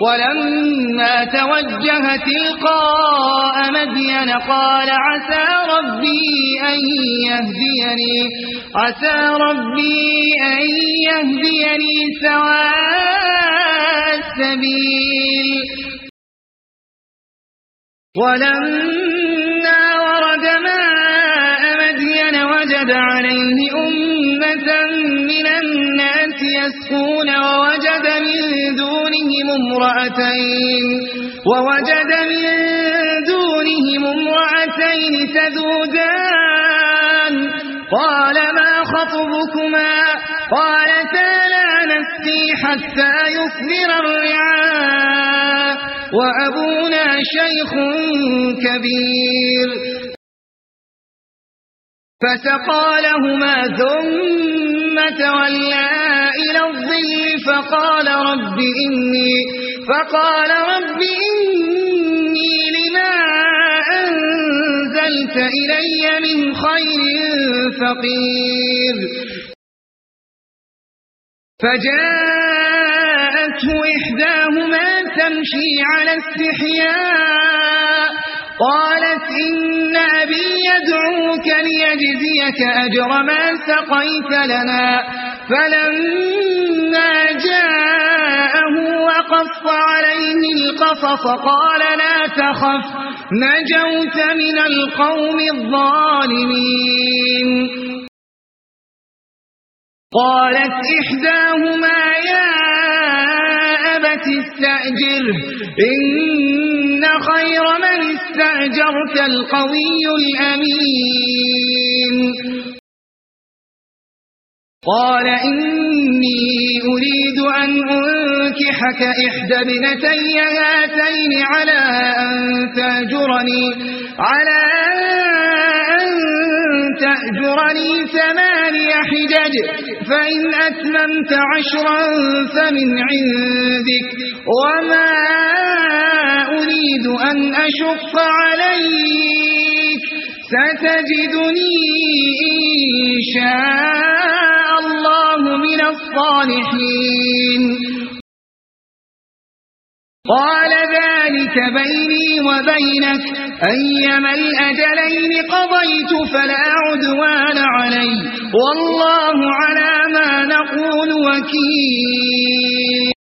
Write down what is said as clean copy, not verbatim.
ولما توجه تلقاء مدين قال عسى ربي أن يهديني سواء السبيل. ولما ورد ماء مدين وجد عليه أمة من الناس يسقون ووجد من دونهم امرأتين تذودان قال ما خطبكما قالتا لا نسقي حتى يصدر الرعاء وأبونا شيخ كبير. فسقى لهما ثم تولى إلى الظل فقال رب إني لما أنزلت إلي من خير فقير. فجاءته إحداهما تمشي على استحياء قالت إن أبي يدعوك ليجزيك أجر ما سقيت لنا. فلما جاءه وقص عليه القصص قال لا تخف نجوت من القوم الظالمين. قالت إحداهما يا أبت استأجره إن خير من استأجرت القوي الأمين. قال إني أريد أن أنكحك إحدى ابنتي هاتين على أن تأجرني 8 حجج فإن أتممت 10 فمن عندك وما أريد أن أشق عليك ستجدني إن شاء الله من الصالحين. قال ذلك بيني وبينك أيما الأجلين قضيت فلا عدوان علي والله على ما نقول وكيل.